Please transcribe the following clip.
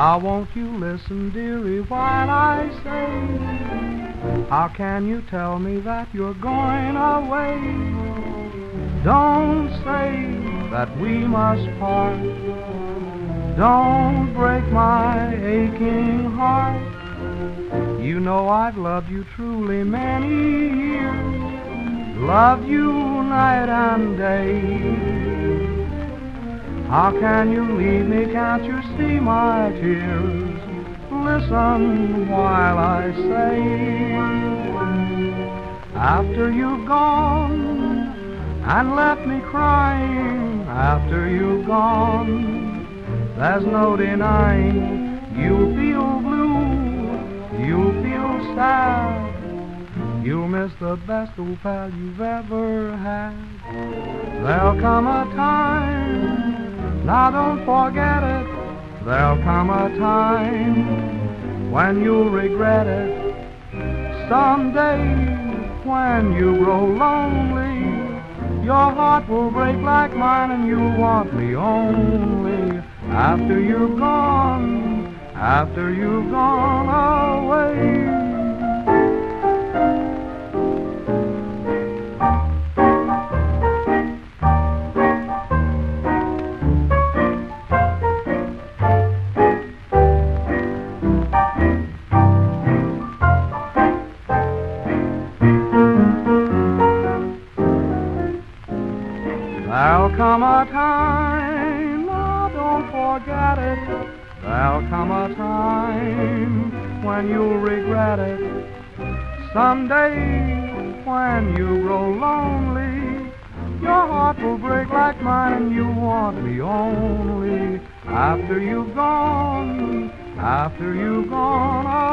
Now won't you listen, dearie, while I say, how can you tell me that you're going away? Don't say that we must part. Don't break my aching heart. You know I've loved you truly many years, loved you night and day. How can you leave me? Can't you see my tears? Listen while I say, after you've gone and left me crying, after you've gone, there's no denying you'll feel blue, you'll feel sad, you'll miss the best old pal you've ever had. There'll come a time, now don't forget it, there'll come a time when you'll regret it. Someday when you grow lonely, your heart will break like mine and you'll want me only after you've gone, after you've gone away. There'll come a time, now don't forget it, there'll come a time when you'll regret it. Someday when you grow lonely, your heart will break like mine and you want me only after you've gone, after you've gone